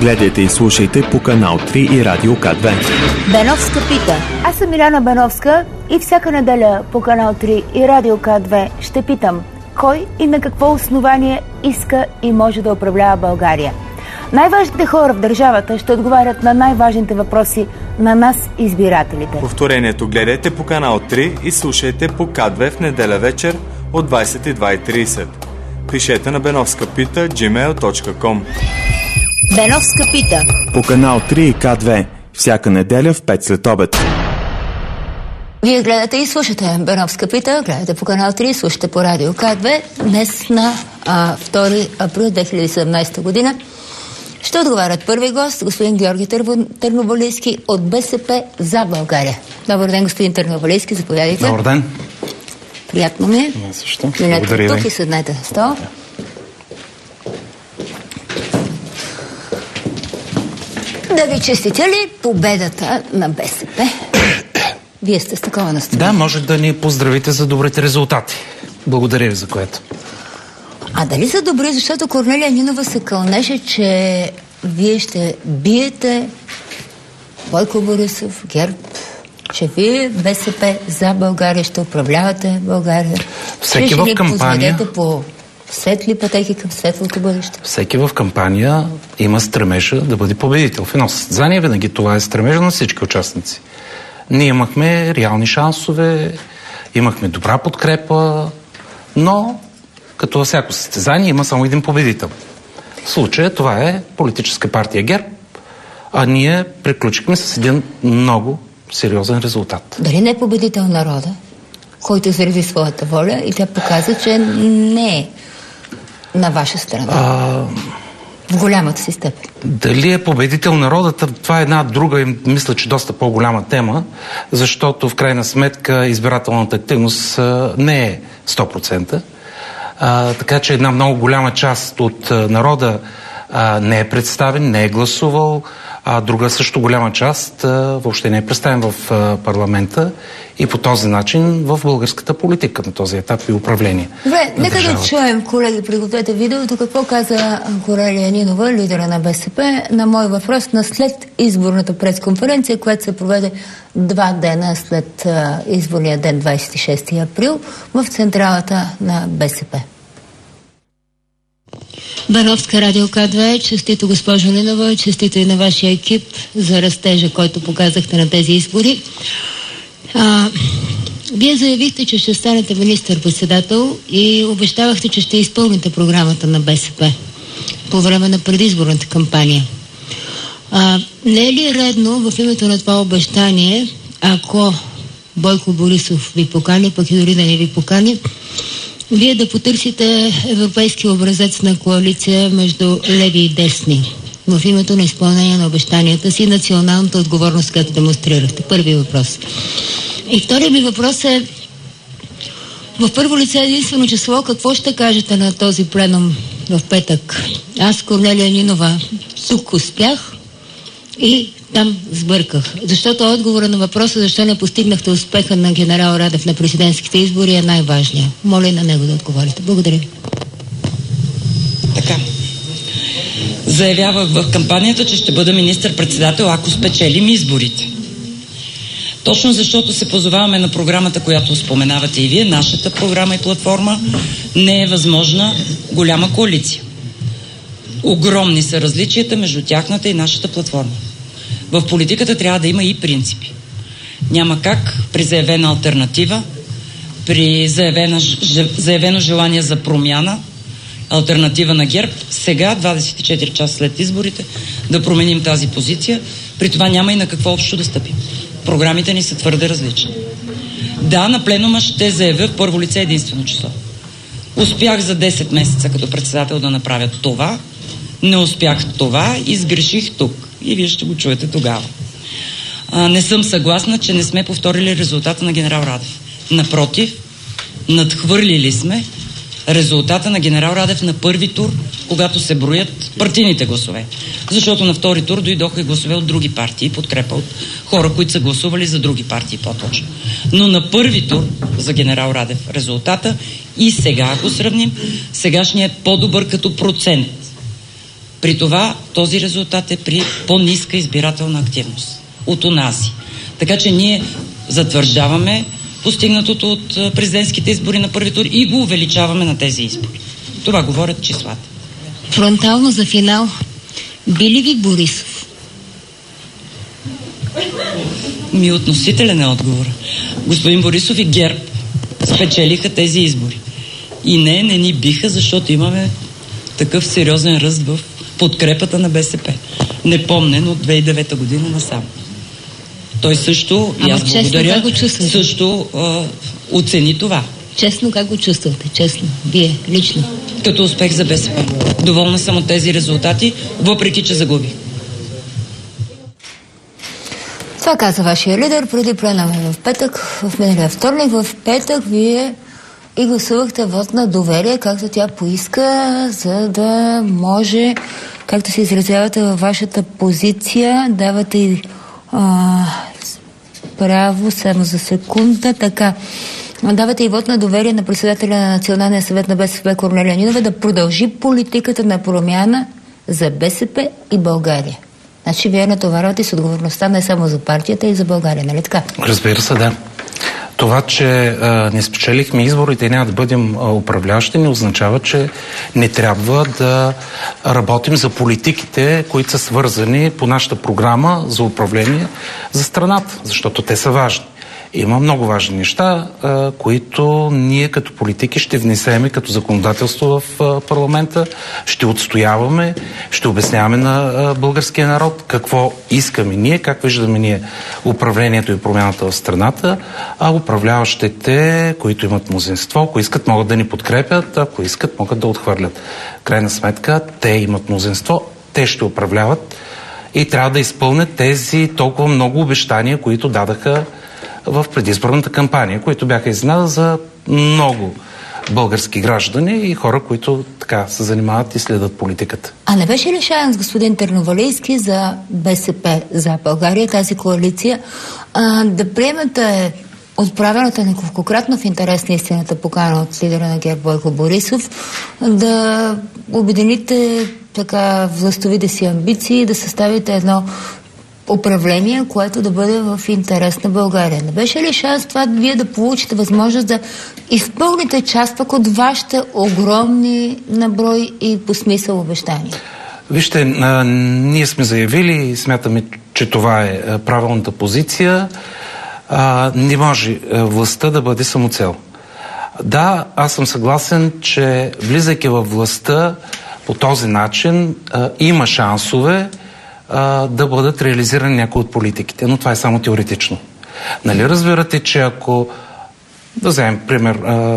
Гледайте и слушайте по канал 3 и Радио К2. Беновска пита. Аз съм Миляна Беновска и всяка неделя по канал 3 и Радио К2 ще питам кой и на какво основание иска и може да управлява България. Най-важните хора в държавата ще отговарят на най-важните въпроси на нас, избирателите. Повторението гледайте по канал 3 и слушайте по К2 в неделя вечер от 22:30. Пишете на benovskapita@gmail.com. Беновска пита. По канал 3 и К2 всяка неделя в 5 след обед. Вие гледате и слушате Беновска пита, гледате по канал 3, слушате по Радио К2. Днес на 2 април 2017 година ще отговарят първи гост, господин Георги Търновалийски от БСП за България. Добър ден, господин Търновалийски, заповядайте. Добър ден. Приятно ми е. Също. Минете тук и седнете на стол. Да ви честите ли победата на БСП? Вие сте с такова настроение. Да, може да ни поздравите за добрите резултати. Благодаря ви за което. А дали са добри, защото Корнелия Нинова се кълнеше, че вие ще биете Бойко Борисов, ГЕРБ, че вие БСП за България ще управлявате България. Всеки в кампания по светли пътеки към светлото бъдеще. Всеки в кампания има стремежа да бъде победител. В едно състезание винаги това е стремежа на всички участници. Ние имахме реални шансове, имахме добра подкрепа, но като във всяко състезание има само един победител. В случая това е политическа партия ГЕРБ, а ние приключихме с един много сериозен резултат. Дали не е победител народа, който изрази своята воля и тя показа, че не е на ваша страна? В голямата си степен. Дали е победител народата, това е една друга и мисля, че доста по-голяма тема, защото в крайна сметка избирателната активност не е 100%. Така че една много голяма част от народа не е представен, не е гласувал, а друга също голяма част въобще не е представен в парламента и по този начин в българската политика на този етап и управление. Добре, нека да чуем, колеги, пригответе видеото, какво каза Корнелия Нинова, лидера на БСП, на мой въпрос на след изборната пресконференция, която се проведе 2 дена след изборния ден, 26 април, в централата на БСП. Беновска, Радио К2, честито госпожо Нинова, честито и на вашия екип за растежа, който показахте на тези избори. Вие заявихте, че ще станете министър-председател и обещавахте, че ще изпълните програмата на БСП по време на предизборната кампания. Не е ли редно в името на това обещание, ако Бойко Борисов ви покани, пък и дори да не ви покани, вие да потърсите европейски образец на коалиция между леви и десни в името на изпълнение на обещанията си и националната отговорност, която демонстрирахте? Първи въпрос. И втория ми въпрос е: в първо лице единствено число, какво ще кажете на този пленум в петък? Аз, Корнелия Нинова, тук успях и там сбърках. Защото отговора на въпроса защо не постигнахте успеха на генерал Радев на президентските избори е най-важният. Моля на него да отговорите. Благодаря. Така. Заявявах в кампанията, че ще бъда министър-председател, ако спечелим изборите. Точно защото се позоваваме на програмата, която споменавате и вие, нашата програма и платформа, не е възможна голяма коалиция. Огромни са различията между тяхната и нашата платформа. В политиката трябва да има и принципи. Няма как при заявена алтернатива, при заявено желание за промяна, алтернатива на ГЕРБ, сега, 24 часа след изборите, да променим тази позиция. При това няма и на какво общо да стъпим. Програмите ни са твърде различни. Да, на пленума ще заявя в първо лице единствено число. Успях за 10 месеца като председател да направя това, не успях това и сгреших тук. И вие ще го чуете тогава. Не съм съгласна, че не сме повторили резултата на генерал Радев. Напротив, надхвърлили сме резултата на генерал Радев на първи тур, когато се броят партийните гласове. Защото на втори тур дойдоха и гласове от други партии, подкрепа от хора, които са гласували за други партии по-точно. Но на първи тур за генерал Радев резултата и сега, ако сравним, сегашният е по-добър като процент. При това този резултат е при по-ниска избирателна активност от онази. Така че ние затвърждаваме постигнатото от президентските избори на първи тур и го увеличаваме на тези избори. Това говорят числата. Фронтално за финал. Би ли ви Борисов? Относителен е отговор. Господин Борисов и ГЕРБ спечелиха тези избори. И не ни биха, защото имаме такъв сериозен ръст в подкрепата на БСП. Непомнен от 2009 година насам. Той също, и аз благодаря, също оцени това. Честно, как го чувствате? Честно. Вие, лично. Като успех за БСП. Доволна съм от тези резултати, въпреки че загубих. Това каза вашия лидер преди пленума в петък, в миналия вторник. В петък вие и гласувахте вот на доверие, както тя поиска, за да може, както се изразявате във вашата позиция, давате и право само за секунда, така. Давате и вот на доверие на председателя на Националния съвет на БСП Корнелия Нинова да продължи политиката на промяна за БСП и България. Значи вие натоварвате с отговорността не само за партията, и за България, нали така? Разбира се, да. Това, че не спечелихме изборите и няма да бъдем управляващи, не означава, че не трябва да работим за политиките, които са свързани по нашата програма за управление за страната, защото те са важни. Има много важни неща, които ние като политики ще внесеме като законодателство в парламента, ще отстояваме, ще обясняваме на българския народ какво искаме ние, как виждаме ние управлението и промяната в страната, а управляващите, които имат мнозинство, ако искат, могат да ни подкрепят, ако искат, могат да отхвърлят. Крайна сметка, те имат мнозинство, те ще управляват и трябва да изпълнят тези толкова много обещания, които дадаха в предизборната кампания, които бяха изненада за много български граждани и хора, които така се занимават и следят политиката. А не беше ли шанс, господин Търновалийски, за БСП, за България, тази коалиция, да приемете отправената неколкократно в интерес на истината покана от лидера на ГЕРБ Бойко Борисов, да обедините така властовите си амбиции, да съставите едно управление, което да бъде в интерес на България. Не беше ли шанс това вие да получите възможност да изпълните част пък от вашите огромни наброй и по смисъл обещания? Вижте, ние сме заявили и смятаме, че това е правилната позиция. Не може властта да бъде самоцел. Да, аз съм съгласен, че влизайки във властта по този начин има шансове да бъдат реализирани някои от политиките, но това е само теоретично. Нали разбирате, че ако, да вземем пример,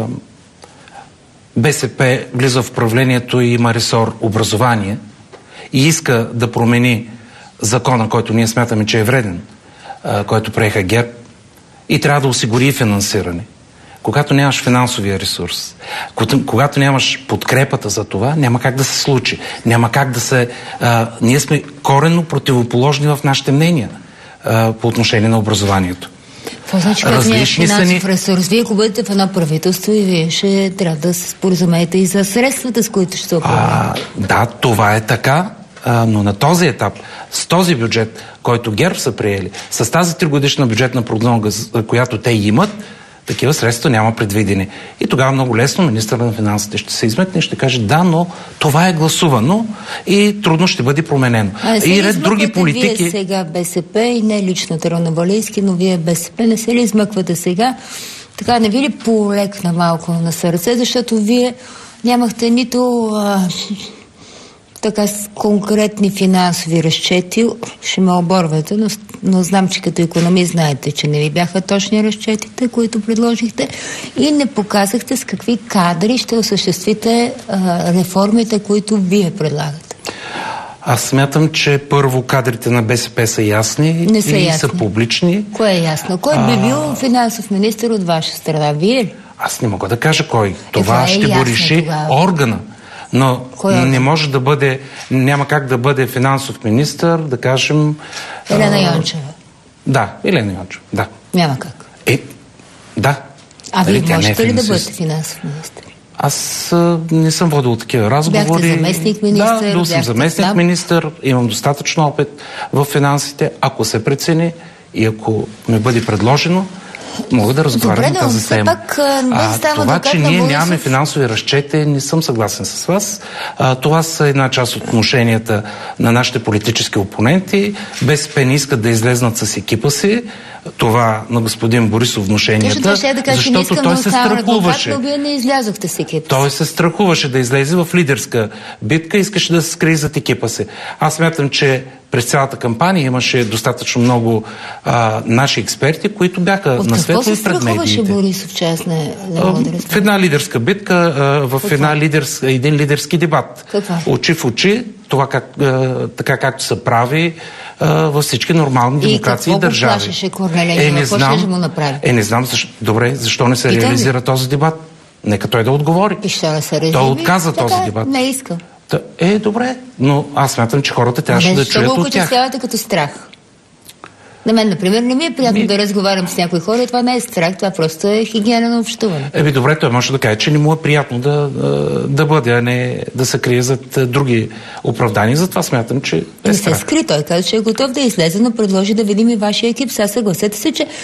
БСП влиза в управлението и има ресор образование и иска да промени закона, който ние смятаме, че е вреден, който приеха ГЕРБ, и трябва да осигури финансиране. Когато нямаш финансовия ресурс, когато нямаш подкрепата за това, няма как да се случи. Няма как да се... ние сме коренно противоположни в нашите мнения по отношение на образованието. Това значи, като няма финансов ресурс. Вие, ако бъдете в едно правителство, и вие ще трябва да се споразумеете и за средствата, с които ще управлявате. Да, това е така, но на този етап, с този бюджет, който ГЕРБ са приели, с тази 3-годишна бюджетна прогноза, която те имат, такива средства няма предвидени. И тогава много лесно министърът на финансите ще се изметне и ще каже да, но това е гласувано и трудно ще бъде променено. И ред други политики... Вие сега БСП и не лично Търновалийски, но вие БСП не се ли измъквате сега? Така не ви ли полекна малко на сърце, защото вие нямахте нито така с конкретни финансови разчети, ще ме оборвате, но знам, че като икономист знаете, че не ви бяха точни разчетите, които предложихте, и не показахте с какви кадри ще осъществите реформите, които вие предлагате. Аз смятам, че първо кадрите на БСП са ясни не са и ясни. са публични. Кое е ясно? Кой би бил финансов министър от ваша страна? Вие ли? Аз не мога да кажа кой. Това ще го реши тогава органа. Но не може да бъде, няма как да бъде финансов министър, да кажем... Елена Йончева. Да, Елена Йончева, да. Няма как. Да. А вие можете ли да бъдете финансов министър? Аз не съм водил такива разговори. Бяхте заместник-министър. Да, бил съм заместник-министър, имам достатъчно опит в финансите. Ако се прецени и ако ми бъде предложено, мога да разговарям на тази тема. Това, че ние нямаме финансови разчети, не съм съгласен с вас. Това са една част от отношенията на нашите политически опоненти. БСП не искат да излезнат с екипа си. Това на господин Борисов внушенията, защото той се страхуваше. Но вие не излязохте с екипа. Той се страхуваше да излезе в лидерска битка, искаше да се скрие зад екипа си. Аз смятам, че през цялата кампания имаше достатъчно много наши експерти, които бяха на светло и пред медиите. От какво се страхуваше Борисов, че аз не мога да разбера? В една лидерска битка, в един лидерски дебат. Очи в очи, това така както се прави във всички нормални демокрации и държави. И какво го плашеше Корнелия? Не знам защо не се реализира този дебат. Нека той да отговори. И ще да се резюми? Той отказа този дебат. Не иска. Добре, но аз смятам, че хората трябваше да чуят от тях. Защо го окачествявате като страх? На мен, например, не ми е приятно да разговарям с някои хора и това не е страх, това просто е хигиена на общуване. Добре, той може да каже, че не му е приятно да бъде, а не да се крие зад други оправдания. Затова смятам, че е страх. Не се скри, той каза, че е готов да излезе, но предложи да видим и вашия екип. Сега съгласете се, че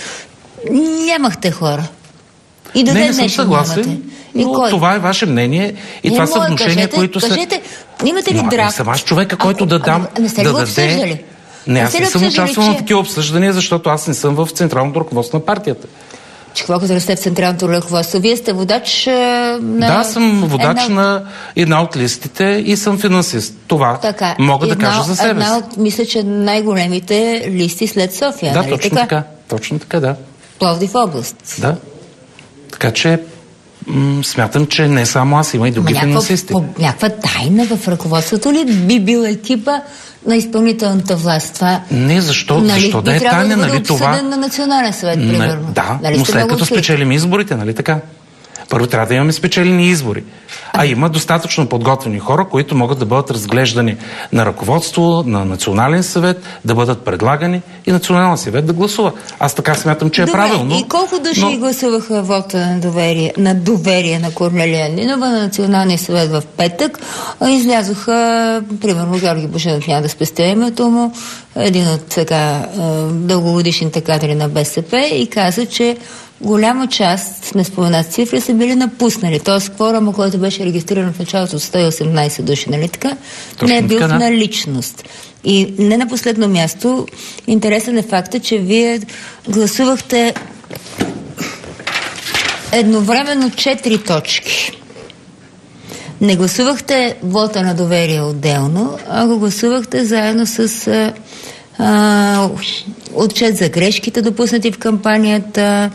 нямахте хора. И до не съм съгласен, но това е ваше мнение и това са внушения, които са... Кажете, имате ли драфт? Не съм аз човека, който да дам... Не сте ли го обсъждали? Не, аз не съм участвал на такива обсъждания, защото аз не съм в централното ръководство на партията. Че какво като сте в централното ръководство? Вие сте водач на... Да, съм водач на една от листите и съм финансист. Това мога да кажа за себе си. Една от, мисля, че най-големите листи след София. Да, точно така. Точно така, да. Пловдив област. Да. Така че смятам, че не само аз, има и други финансисти. Някаква тайна в ръководството ли би бил екипа на изпълнителната власт? Това, не, защо да е тайна, нали това? Обсъден на Национален съвет, примерно. Да, но след като спечелим изборите, нали така? Първо трябва да имаме спечелени избори. А има достатъчно подготвени хора, които могат да бъдат разглеждани на ръководство, на Национален съвет, да бъдат предлагани и Национален съвет да гласува. Аз така смятам, че е правилно. И колко души гласуваха вота на доверие на Корнелия Нинова на Националния съвет в петък? Излязоха, примерно, Георги Божинов, няма да спестя името му, един от дългогодишните кадри на БСП и каза, че голяма част, не споменат цифри, са били напуснали. Тоест, кворума, който беше регистриран в началото от 118 души, нали така, не е бил в наличност. И не на последно място, интересен е факта, че вие гласувахте едновременно 4 точки. Не гласувахте вота на доверие отделно, а го гласувахте заедно с отчет за грешките, допуснати в кампанията,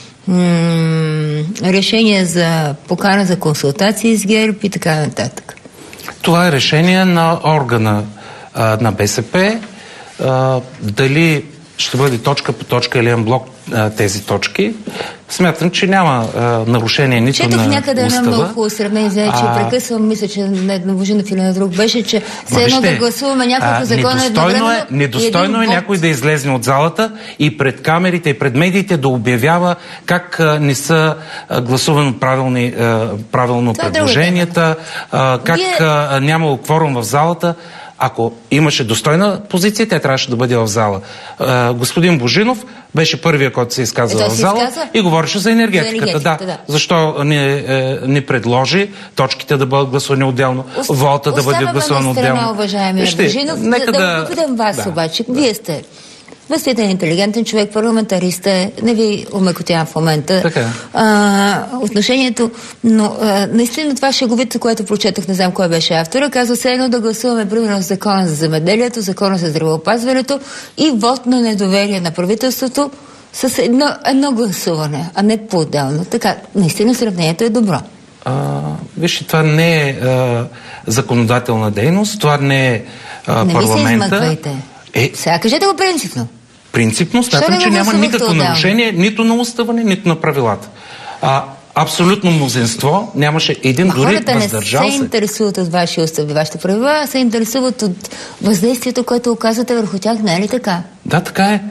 решение за покана за консултации с ГЕРБ и така нататък. Това е решение на органа на БСП. Дали ще бъде точка по точка или блок тези точки. Смятам, че няма нарушение нито на устава. Четох някъде едно много хубаво сравнение, че прекъсвам, мисля, че на Едновожинов или на друг беше, че все едно да гласуваме няколко закона едновременно. Недостойно е някой да излезне от залата и пред камерите и пред медиите да обявява как не са гласувани правилно предложенията, как нямало кворум в залата. Ако имаше достойна позиция, тя трябваше да бъде в зала. Господин Божинов беше първият, който се изказа в зала и говореше за енергетиката. Да. Защо не предложи точките да бъдат гласувани отделно, вота да бъде гласуван отделно? Оставаме уважаемия Божинов. Да попитам вас обаче. Вие сте възпитан, интелигентен човек, парламентарист е, не ви омекотявам в момента отношението, но наистина това шеговито, което прочетах, не знам кой беше автора, казва се едно да гласуваме примерно закона за земеделието, закона за здравеопазването и вот на недоверие на правителството с едно гласуване, а не по-отделно. Така, наистина сравнението е добро. Вижте, това не е законодателна дейност, това не е парламента. Не ви се измъквайте. Сега кажете го принципно. Принципно смятам, че няма никакво нарушение нито на устава, нито на правилата. Абсолютно мнозинство, нямаше един дори въздържал се. Хората не се интересуват от вашия устав и вашите правила, се интересуват от въздействието, което оказвате върху тях, не е ли така? Да, така е.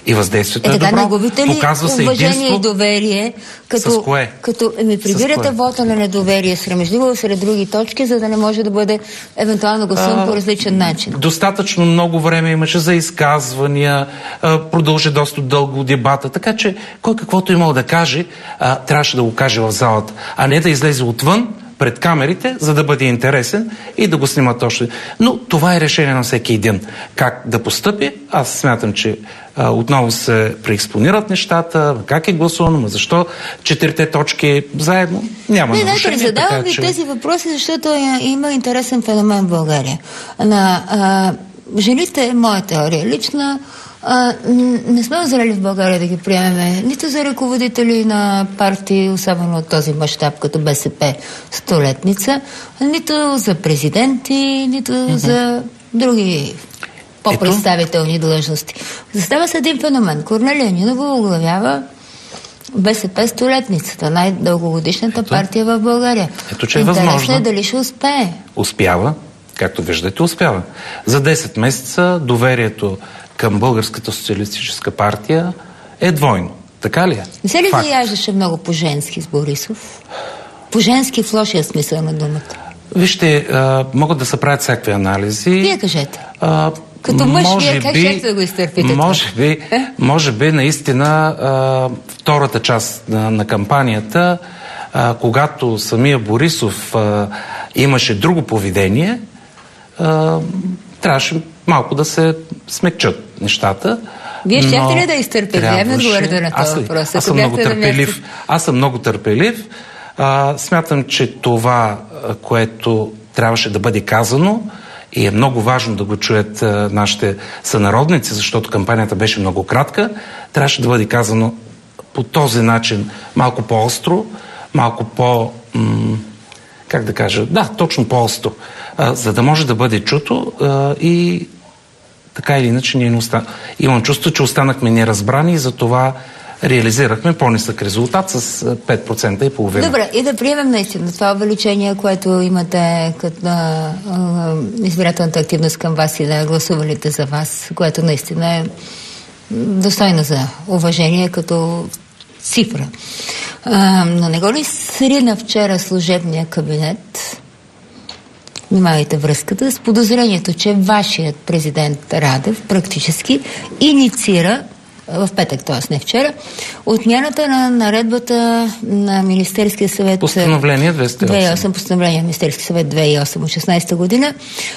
И въздействието е добро. Показва се уважение и доверие, с кое? Като ми прибирате вота на недоверие срамежливо сред други точки, за да не може да бъде евентуално гласуван по различен начин. Достатъчно много време имаше за изказвания, продължи доста дълго дебата, така че кой каквото имал да каже, трябваше да го каже в залата, а не да излезе отвън пред камерите, за да бъде интересен и да го снимат още. Но това е решение на всеки един. Как да постъпи? Аз смятам, че отново се преекспонират нещата, как е гласувано, защо 4-те точки заедно, няма нарушение. Задавам ви тези въпроси, защото има интересен феномен в България. Жените, моя теория лична, не сме озрели в България да ги приемеме нито за ръководители на партии, особено от този мащаб като БСП столетница, нито за президенти, нито за други по-представителни длъжности. Застава се един феномен. Корнелия Нинова оглавява БСП столетницата, най-дългогодишната партия в България. Ето, че е възможно. Интересно е дали ще успее. Успява. Както виждате, успява. За 10 месеца доверието към Българската социалистическа партия е двойно. Така ли е? Не се ли заяждаше много по-женски с Борисов? По-женски в лошия смисъл на думата. Вижте, могат да се правят всякакви анализи. Вие кажете. Като мъж, вие как ще да го изтърпите? Може би наистина втората част на кампанията, когато самия Борисов имаше друго поведение, трябваше малко да се смекчат нещата. Вие щяхте ли да изтърпите? Вие ми отговорите на този въпрос. Аз съм много търпелив. Смятам, че това, което трябваше да бъде казано, и е много важно да го чуят нашите сънародници, защото кампанията беше много кратка, трябваше да бъде казано по този начин, малко по-остро, малко по... как да кажа? Да, точно по-остро. За да може да бъде чуто и така или иначе ние имам чувство, че останахме неразбрани и за това реализирахме по-нисък резултат с 5,5%. Добре, и да приемем наистина това увеличение, което имате като избирателната активност към вас и на гласувалите за вас, което наистина е достойно за уважение като цифра. Но не го ли срина вчера служебния кабинет, внимавайте връзката, с подозрението, че вашият президент Радев практически инициира в петък, т.е. не вчера, отмяната на наредбата на Министерския съвет Постановление 208. Постановление на Министерския съвет 2008 от 16 година,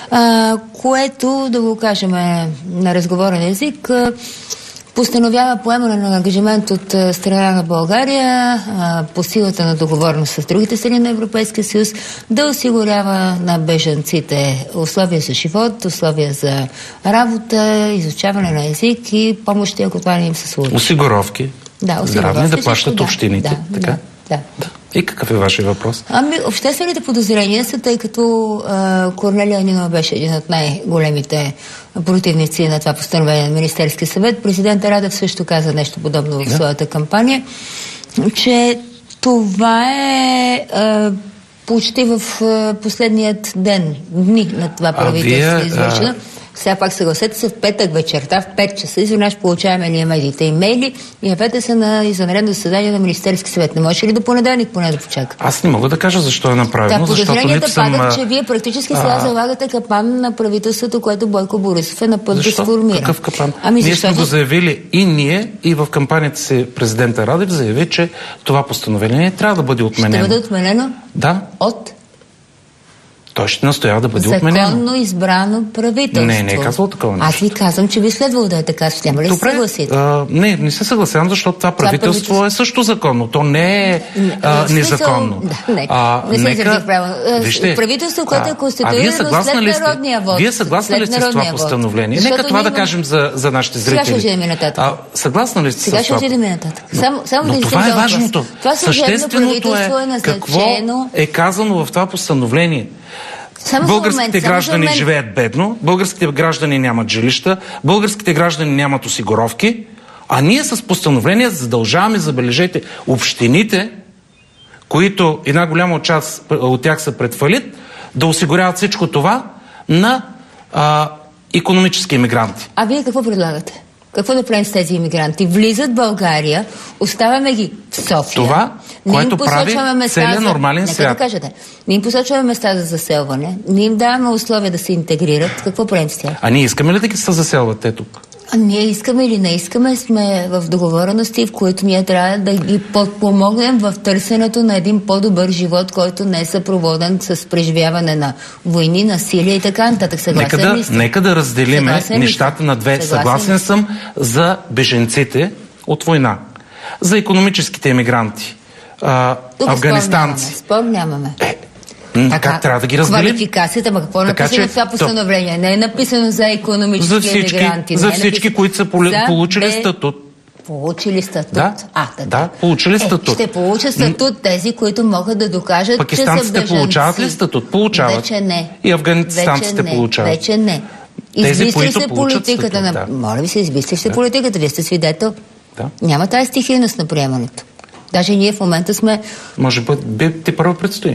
което, да го кажем на разговорен език, постановява поемане на ангажимент от страна на България по силата на договорност с другите страни на Европейския съюз да осигурява на бежанците условия за живот, условия за работа, изучаване на език и помощи, ако това не им се случи. Осигуровки. Да, здравни да плащат общините. Така? Да. И какъв е вашия въпрос? Обществените подозрения са, тъй като Корнелия Нинова беше един от най-големите противници на това постановление на Министерския съвет. Президентът Радев също каза нещо подобно в своята кампания, че това е почти в последният дни на това правителство извършено. Сега пак съгласете се, в петък вечерта, в 5 часа, изведнъж получаваме ние медиите имейли и явете се на извънредно заседание на Министерски съвет. Не може ли до понеделник поне да почака? Аз не мога да кажа защо е направено, защото нито съм... падат, че вие практически сега залагате капан на правителството, което Бойко Борисов е на път да сформира. Какъв капан? Ние сме го заявили и ние, и в кампанията си президента Радев заяви, че това постановление трябва да бъде отменено. Ще бъде отменено? Да. От? Той ще настоява да бъде отменено. Законно избрано правителство. Не е казало такова нещо. Аз ви казвам, че би следвало да е така. Няма ли се съгласите? Не се съгласявам, защото това правителство е също законно. То не е незаконно. Не се изразих правилно. Правителство, което е конституирано след народния вот. Вие съгласни ли сте с това постановление? Нека това да кажем за нашите зрители. Сега ще отидем нататък. Съгласна ли сте с това? Сега ще отидем нататък. Но това е важното. Същественото е какво е казано в това постановление. Българските граждани живеят бедно, българските граждани нямат жилища, българските граждани нямат осигуровки, а ние с постановление задължаваме, забележете, общините, които една голяма част от тях са пред фалит, да осигуряват всичко това на икономически имигранти. А вие какво предлагате? Какво да правим с тези имигранти? Влизат в България, оставяме ги в София. Това, което прави целият нормален свят. Да кажете, не им посочваме места за заселване, не им даваме условия да се интегрират. Какво правим с тях? А ние искаме ли да ги се заселват те тук? Ние искаме или не искаме, сме в договорености, в които ние трябва да ги подпомогнем в търсенето на един по-добър живот, който не е съпроводен с преживяване на войни, насилие и така нататък. Нека да разделим нещата на две. Съгласен съм за беженците от война, за икономическите емигранти, афганистанци. Спор нямаме. Как трябва да ги разделим? Квалификацията, какво е написано в това постановление? Не е написано за икономически емигранти. За всички, които са получили статут. Получили статут. Да, получили статут. Ще получат статут тези, които могат да докажат, пакистанците получават ли статут? Получават. Вече не. И афганистанците получават. Вече не. Избистрих се политиката на... Моля ви се, избистрих се политиката. Вие сте свидетел. Няма тази стихийност на приемането. Даже ние в момента сме... Може би ти първо предстои.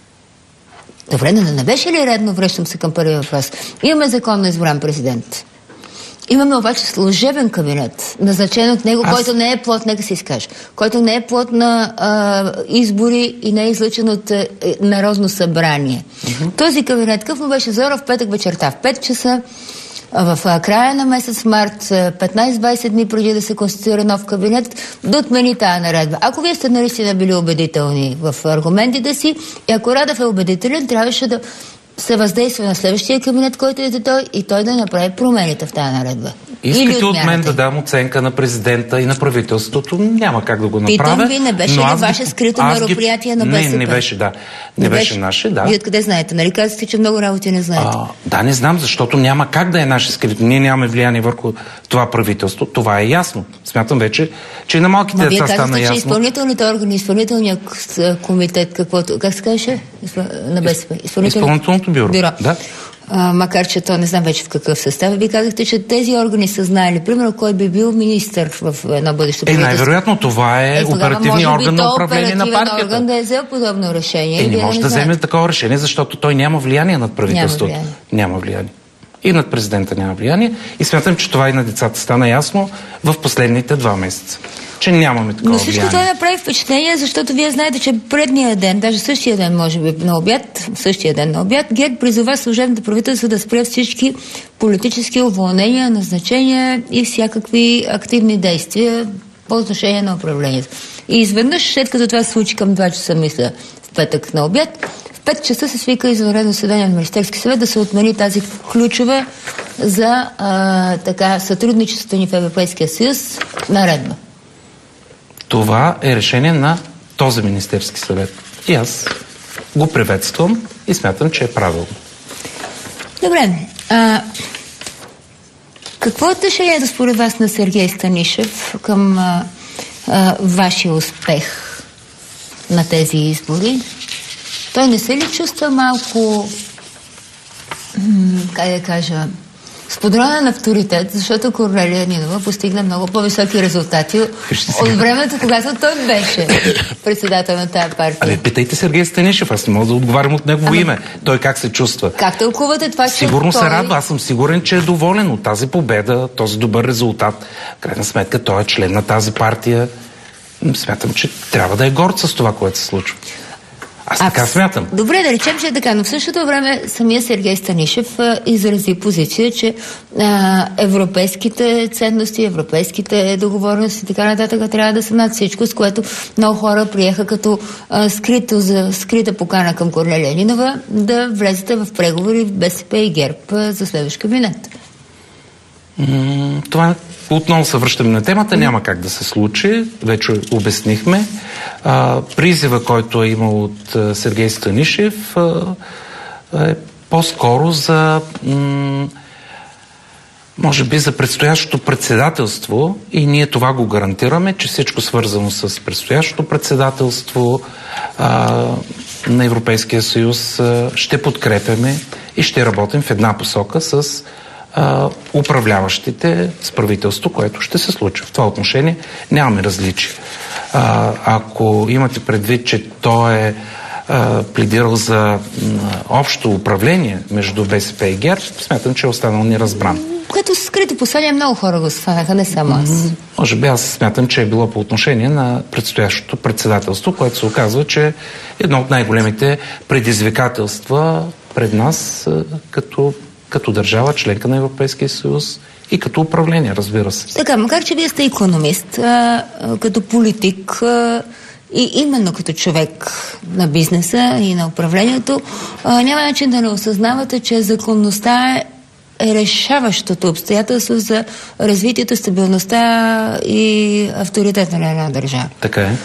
Добре, но не беше ли редно, връщам се към първия въпрос, имаме законно избран президент. Имаме обаче служебен кабинет, назначен от него, който не е плод, нека се изкаже, който не е плод на избори и не е излъчен от Народно събрание. Този кабинет, какъв му беше Зора в петък вечерта, в 5 часа, в края на месец март, 15-20 дни преди да се конституира нов кабинет, да отмени тази наредба. Ако вие сте наистина били убедителни в аргументите си, и ако Радев е убедителен, трябваше да се въздейства на следващия кабинет, който е той, и той да направи промените в тази наредба. Искате от мен да дам оценка на президента и на правителството? Няма как да го направя. Питам ви, не беше ли ваше скрито мероприятие на БСП? Не беше, да. Не беше наше, да. Вие откъде знаете? Нали казахте, че много работи не знаете? Да, не знам, защото няма как да е наше скрито. Ние нямаме влияние върху това правителство. Това е ясно. Смятам вече, че и на малките деца стана ясно. Вие казахте, че изпълнителните органи, изпълнителният комитет, как се казваше? На БСП? Изпълнителното бюро. Да. Макар че то не знам вече в какъв състав. Вие казахте, че тези органи са знаели, примерно, кой би бил министър в едно бъдещо правителство. Най-вероятно това е оперативният орган на управление на партията. Орган да е взел подобно решение. Не може да вземе такова решение, защото той няма влияние над правителството. Няма влияние. И над президента няма влияние. И смятам, че това и на децата стана ясно в последните 2 месеца. Че нямаме такова влияние. Но всичко това направи впечатление, защото вие знаете, че предния ден, даже същия ден, може би на обяд, ГЕРБ призова служебното правителство да спре всички политически уволнения, назначения и всякакви активни действия по отношение на управлението. И изведнъж, след като това се случи към 2 часа, мисля, в петък на обяд, в 5 часа се свика извънредно заседание на Министерски съвет да се отмени тази ключова за сътрудничеството ни в Европейския съюз наредба. Това е решение на този Министерски съвет. И аз го приветствам и смятам, че е правилно. Добре. Какво е отношението според вас на Сергей Станишев към вашия успех на тези избори? Той не се ли чувства малко, как да кажа, споделен авторитет, защото Корнелия Нинова постигна много по-високи резултати от времето, когато той беше председател на тази партия. Питайте Сергей Станишев, аз не мога да отговарям от негово име. Той как се чувства? Как тълкувате това, че сигурно се радва. Аз съм сигурен, че е доволен от тази победа, този добър резултат. В крайна сметка той е член на тази партия. Смятам, че трябва да е горд с това, което се случва. Аз така смятам. Добре, да речем, че е така, но в същото време самия Сергей Станишев изрази позиция, че европейските ценности, европейските договорности и така нататък трябва да са над всичко, с което много хора приеха като скрита покана към Корнелия Нинова да влезете в преговори в БСП и ГЕРБ за следващ кабинет. Това отново се връщаме на темата. Няма как да се случи. Вече обяснихме. Призива, който е имал от Сергей Станишев, е по-скоро за може би за предстоящото председателство, и ние това го гарантираме, че всичко свързано с предстоящото председателство на Европейския съюз ще подкрепяме и ще работим в една посока с управляващите, с правителство, което ще се случи. В това отношение нямаме различия. Ако имате предвид, че той е пледирал за общо управление между БСП и ГЕРБ, смятам, че е останал неразбран. Което скрито послание много хора го схванаха, не само аз. Може би аз смятам, че е било по отношение на предстоящото председателство, което се оказва, че е едно от най-големите предизвикателства пред нас като държава, членка на Европейския съюз и като управление, разбира се. Така, макар че вие сте икономист, като политик и именно като човек на бизнеса и на управлението, няма начин да не осъзнавате, че законността е решаващото обстоятелство за развитието, стабилността и авторитета на една държава. Така е.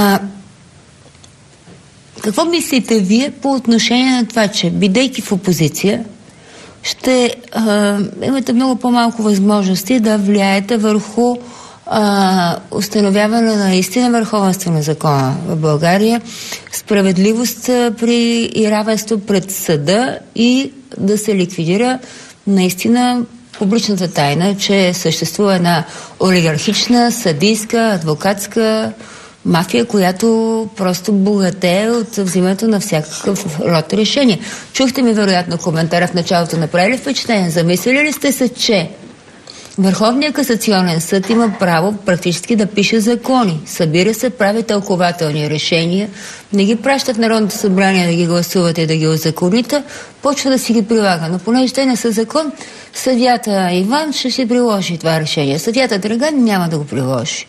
Какво мислите вие по отношение на това, че бидейки в опозиция, ще имате много по-малко възможности да влияете върху установяване на истина върховенство на закона в България, справедливост и равенство пред съда и да се ликвидира наистина публичната тайна, че съществува една олигархична, съдийска, адвокатска мафия, която просто богатее от взимането на всякакъв род решение. Чухте ми вероятно коментара в началото, направили впечатление. Замислили ли сте се, че Върховният касационен съд има право практически да пише закони. Събира се, прави тълкователни решения, не ги пращат Народното събрание да ги гласувате и да ги узаконите, почва да си ги прилага. Но понеже те не са закон, съдията Иван ще си приложи това решение. Съдията Драган няма да го приложи.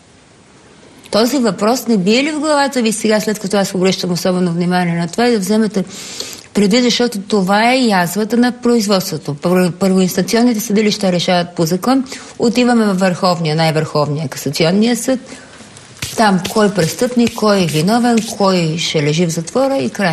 Този въпрос не бие ли в главата ви сега, след като аз обръщам особено внимание на това, и да вземете предвид, защото това е язвата на производството. Първоинстанционните съдилища решават по закон, отиваме във Върховния, най-върховния касационния съд, там кой престъпник, кой е виновен, кой ще лежи в затвора и край.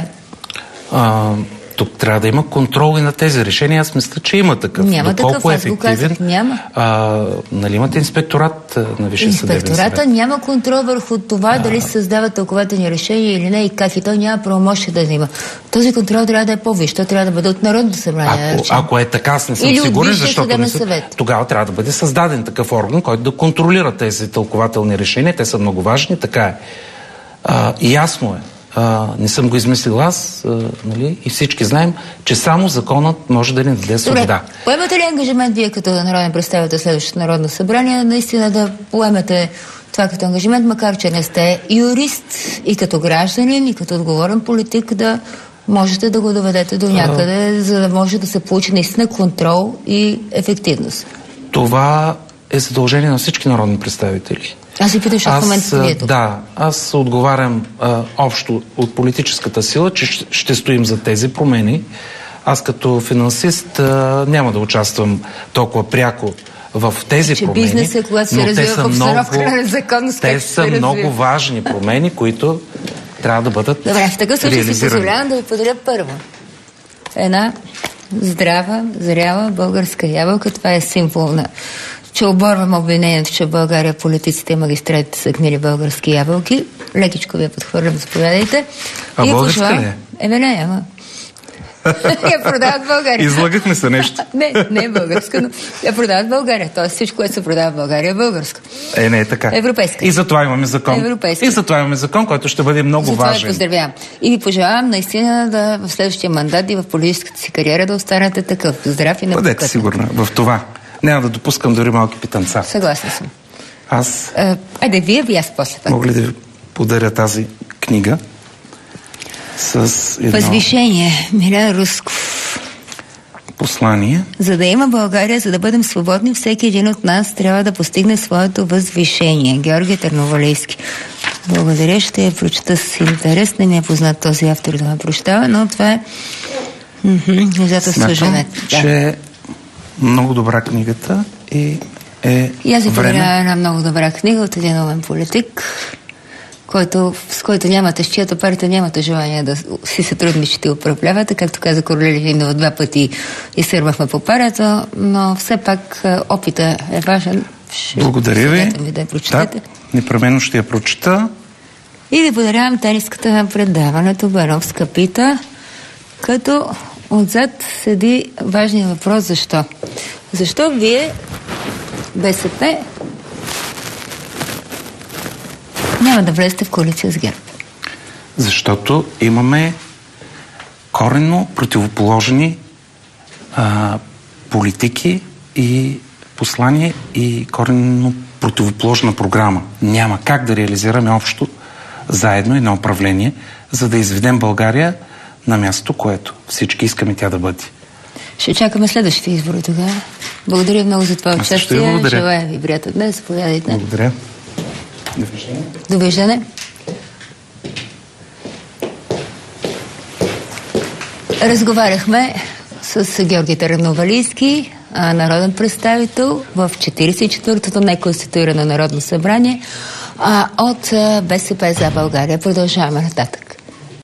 Тук трябва да има контрол и на тези решения. Аз мисля, че има такъв. Няма такъв, аз го казах, няма. Нали имате инспекторат на Висшия съдебен съвет? Инспектората няма контрол върху това дали се създават тълкователни решения или не и как, и той няма правомощие да има. Този контрол трябва да е по-висш, той трябва да бъде от Народното събрание. Ако е така, аз не съм сигурен, защото тогава трябва да бъде създаден такъв орган, който да контролира тези тълкователни решения. Те са много важни, така е. Ясно е. Не съм го измислил аз, нали? И всички знаем, че само законът може да ни даде свобода. Поемате ли ангажимент вие като народен представител следващото Народно събрание, наистина да поемете това като ангажимент, макар че не сте юрист и като гражданин, и като отговорен политик, да можете да го доведете до някъде, за да може да се получи наистина контрол и ефективност? Това е задължение на всички народни представители. Аз си питам, защото в момента вие тук. Да, аз отговарям общо от политическата сила, че ще стоим за тези промени. Аз като финансист няма да участвам толкова пряко в тези промени. Бизнесът, когато се развива в обстановка на незаконност, те са много важни промени, които трябва да бъдат реализирани. Добре, в такъв случай си позволявам да ви подаря първо една здрава, зряла българска ябълка. Това е символ на че оборвам обвинението, че в България политиците и магистратите са гнили български ябълки. Лекичко ви я подхвърлям, заповядайте. А българска ли е? Не, ама. Я продават в България. Излагахме се нещо. Не е българска, но я продават в България. Тоест всичко, което се продава в България е българско. Не е така. Европейска. И затова имаме закон. Европейска. И затова имаме закон, който ще бъде много важен. Затова ви поздравявам. И ви пожелавам наистина да в следващия мандат и в политическата си кариера да останете такъв. Здрав и непокътен. Бъдете сигурна в това. Няма да допускам дори малки питанца. Съгласна съм. Аз... Айде, вие аз после пак. Мога ли да ви подаря тази книга с едно... Възвишение. Милен Русков. Послание. За да има България, за да бъдем свободни, всеки един от нас трябва да постигне своето възвишение. Георги Търновалийски. Благодаря, ще я прочета с интерес. Не ми е познат този автор да ме прочитава, но това е Смятам, че много добра книгата и аз ви подаря една много добра книга от един умен политик, с който нямате, с чиято партия нямате желание да си сътрудничите и управлявате. Както каза Корнелия Нинова, 2 пъти изсърбахме по парата, но все пак опита е важен. Благодаря ви. Да я прочетете. Непременно ще я прочета. И ви подарявам тениската на предаването Бановска пита, като отзад седи важният въпрос защо. Защо вие, БСП, няма да влезете в коалиция с ГЕРБ? Защото имаме коренно противоположни политики и послание и коренно противоположна програма. Няма как да реализираме общо заедно едно управление, за да изведем България на място, което всички искаме тя да бъде. Ще чакаме следващите избори тогава. Благодаря много за това участие. Желая ви приятен ден. Заповядайте. Благодаря. Довиждане. Довиждане. Разговаряхме с Георги Търновалийски, народен представител в 44-тото неконституирано Народно събрание от БСП за България. Продължаваме нататък.